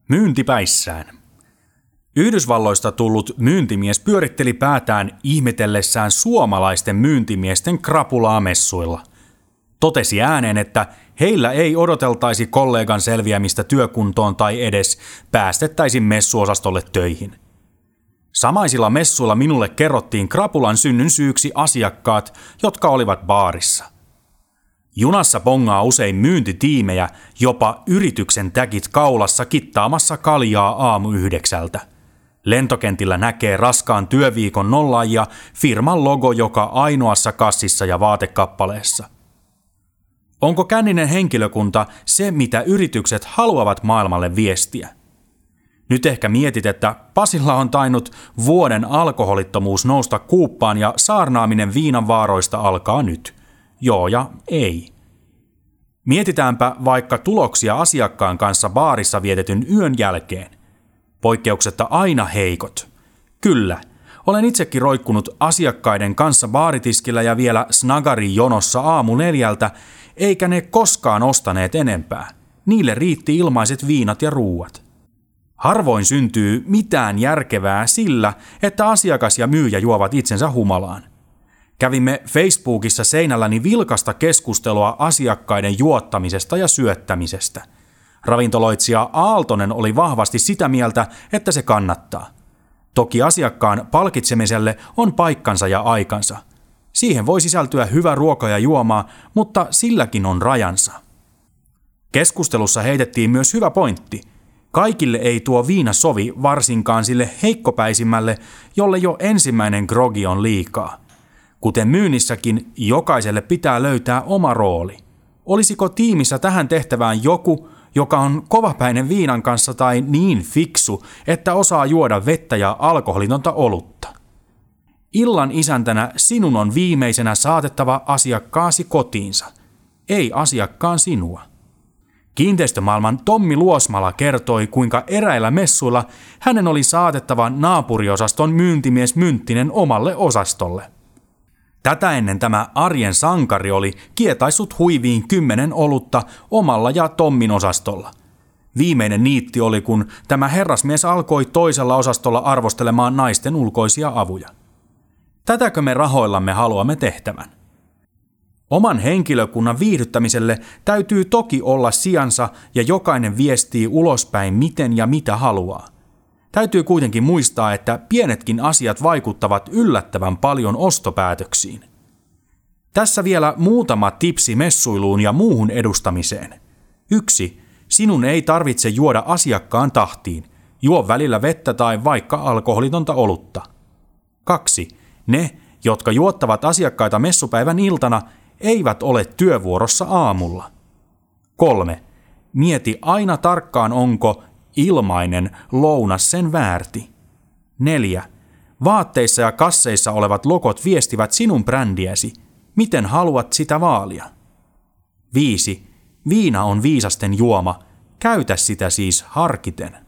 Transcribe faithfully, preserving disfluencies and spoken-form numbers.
Myyntipäissään. Yhdysvalloista tullut myyntimies pyöritteli päätään ihmetellessään suomalaisten myyntimiesten krapulaa messuilla. Totesi ääneen, että heillä ei odoteltaisi kollegan selviämistä työkuntoon tai edes päästettäisiin messuosastolle töihin. Samaisilla messuilla minulle kerrottiin krapulan synnyn syyksi asiakkaat, jotka olivat baarissa. Junassa bongaa usein myyntitiimejä, jopa yrityksen täkit kaulassa kittaamassa kaljaa aamu yhdeksältä. Lentokentillä näkee raskaan työviikon nollaajia firman logo joka ainoassa kassissa ja vaatekappaleessa. Onko känninen henkilökunta se, mitä yritykset haluavat maailmalle viestiä? Nyt ehkä mietit, että Pasilla on tainnut vuoden alkoholittomuus nousta kuuppaan ja saarnaaminen viinan vaaroista alkaa nyt. Joo ja ei. Mietitäänpä vaikka tuloksia asiakkaan kanssa baarissa vietetyn yön jälkeen. Poikkeuksetta aina heikot. Kyllä, olen itsekin roikkunut asiakkaiden kanssa baaritiskillä ja vielä snagari-jonossa aamu neljältä, eikä ne koskaan ostaneet enempää. Niille riitti ilmaiset viinat ja ruuat. Harvoin syntyy mitään järkevää sillä, että asiakas ja myyjä juovat itsensä humalaan. Kävimme Facebookissa seinälläni vilkasta keskustelua asiakkaiden juottamisesta ja syöttämisestä. Ravintoloitsija Aaltonen oli vahvasti sitä mieltä, että se kannattaa. Toki asiakkaan palkitsemiselle on paikkansa ja aikansa. Siihen voi sisältyä hyvä ruoka ja juomaa, mutta silläkin on rajansa. Keskustelussa heitettiin myös hyvä pointti. Kaikille ei tuo viina sovi, varsinkaan sille heikkopäisimmälle, jolle jo ensimmäinen grogi on liikaa. Kuten myynnissäkin, jokaiselle pitää löytää oma rooli. Olisiko tiimissä tähän tehtävään joku, joka on kovapäinen viinan kanssa tai niin fiksu, että osaa juoda vettä ja alkoholitonta olutta? Illan isäntänä sinun on viimeisenä saatettava asiakkaasi kotiinsa, ei asiakkaan sinua. Kiinteistömaailman Tommi Luosmala kertoi, kuinka eräillä messuilla hänen oli saatettava naapuriosaston myyntimies Mynttinen omalle osastolle. Tätä ennen tämä arjen sankari oli kietaissut huiviin kymmenen olutta omalla ja Tommin osastolla. Viimeinen niitti oli, kun tämä herrasmies alkoi toisella osastolla arvostelemaan naisten ulkoisia avuja. Tätäkö me rahoillamme haluamme tehtävän? Oman henkilökunnan viihdyttämiselle täytyy toki olla sijansa ja jokainen viestii ulospäin miten ja mitä haluaa. Täytyy kuitenkin muistaa, että pienetkin asiat vaikuttavat yllättävän paljon ostopäätöksiin. Tässä vielä muutama tipsi messuiluun ja muuhun edustamiseen. yksi. Sinun ei tarvitse juoda asiakkaan tahtiin. Juo välillä vettä tai vaikka alkoholitonta olutta. kaksi. Ne, jotka juottavat asiakkaita messupäivän iltana, eivät ole työvuorossa aamulla. kolme. Mieti aina tarkkaan, onko ilmainen lounas sen väärti. neljä. Vaatteissa ja kasseissa olevat logot viestivät sinun brändiäsi. Miten haluat sitä vaalia? viisi. Viina on viisasten juoma. Käytä sitä siis harkiten.